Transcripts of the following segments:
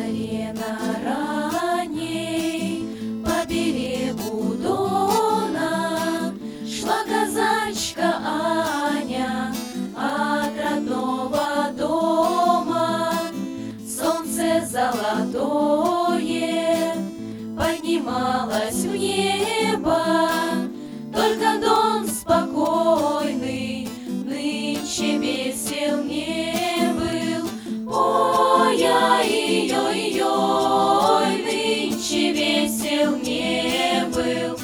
заре на ранней по берегу Дона шла казачка Аня от родного дома. Солнце золотое поднималось в небо, только Дон спокойный нынче весел не был. Ой-ой-ой-ой, нынче весел не был.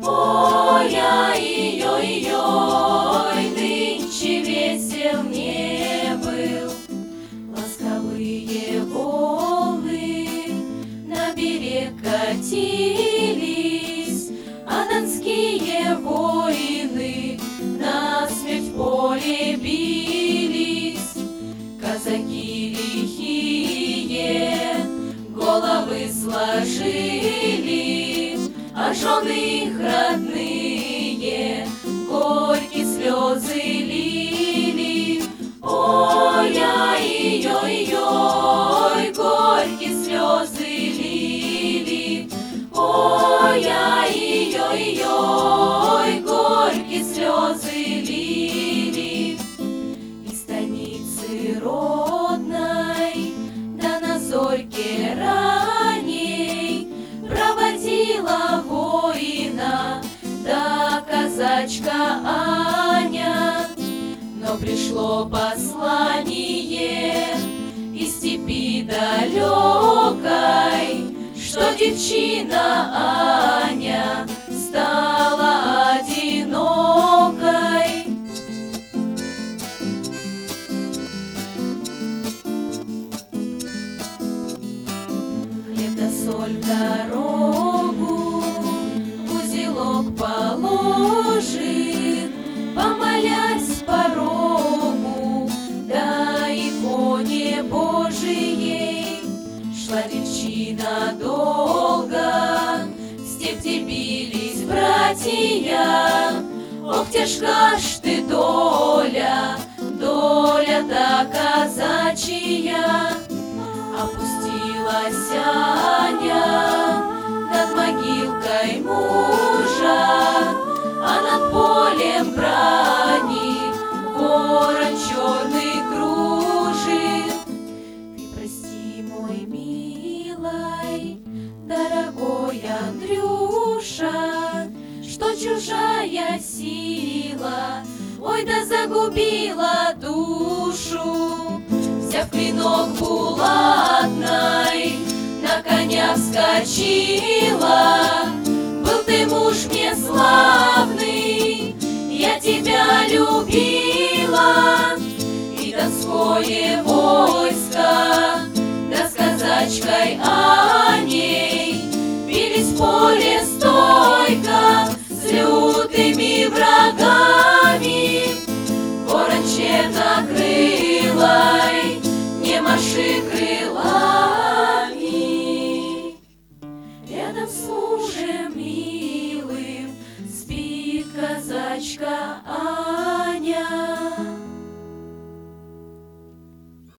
Ой-ой-ой-ой, нынче весел не был. Ласковые волны на берег катились, а донские воины насмерть в поле бились. Казаки лихие головы сложили, а жены их родные горькие слезы лили. Ой-ой-ой-ой, горькие слезы лили. Ой-ой-ой-ой, горькие слезы лили. Из станицы родной да на зорьке ранней проводила воина да казачка Аня. Но пришло послание из степи далекой, что девчина Аня стала одинокой. Хлеб да соль в дорогу в узелок положит, помолясь порогу да иконе Божией. Шла девчина долго, в степь бились братья. Ох, тяжка ж ты доля, доля-то казачья. Опустилась Аня над могилкой мужа, а над полем брани ворон черный кружит. Ты прости, мой милый, дорогой Андрюша, что чужая сила, ой, да загубила душу. Взяв клинок булатной, на коня вскочила. Был ты муж мне славный, я тебя любила. И донское войско, да с казачкой